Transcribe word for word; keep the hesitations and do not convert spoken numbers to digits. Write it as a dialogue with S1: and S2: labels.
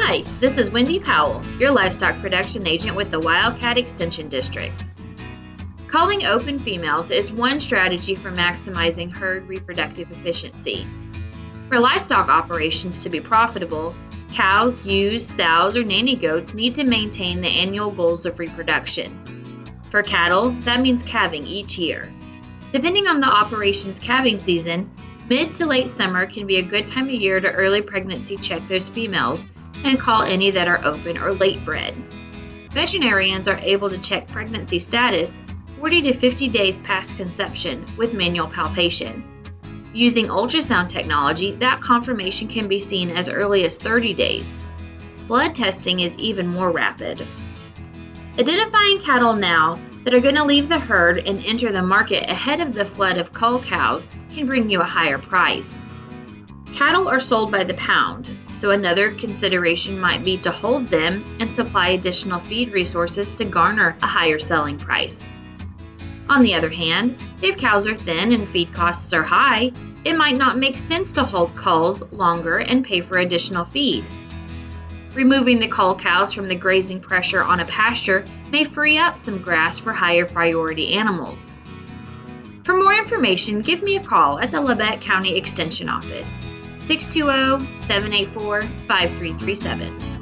S1: Hi, this is Wendy Powell, your livestock production agent with the Wildcat Extension District. Culling open females is one strategy for maximizing herd reproductive efficiency. For livestock operations to be profitable, cows, ewes, sows, or nanny goats need to maintain the annual goals of reproduction. For cattle, that means calving each year. Depending on the operation's calving season, mid to late summer can be a good time of year to early pregnancy check those females and call any that are open or late bred. Veterinarians are able to check pregnancy status forty to fifty days past conception with manual palpation. Using ultrasound technology, that confirmation can be seen as early as thirty days. Blood testing is even more rapid. Identifying cattle now that are going to leave the herd and enter the market ahead of the flood of cull cows can bring you a higher price. Cattle are sold by the pound, so another consideration might be to hold them and supply additional feed resources to garner a higher selling price. On the other hand, if cows are thin and feed costs are high, it might not make sense to hold culls longer and pay for additional feed. Removing the cull cows from the grazing pressure on a pasture may free up some grass for higher priority animals. For more information, give me a call at the Labette County Extension Office, six two zero, seven eight four, five three three seven.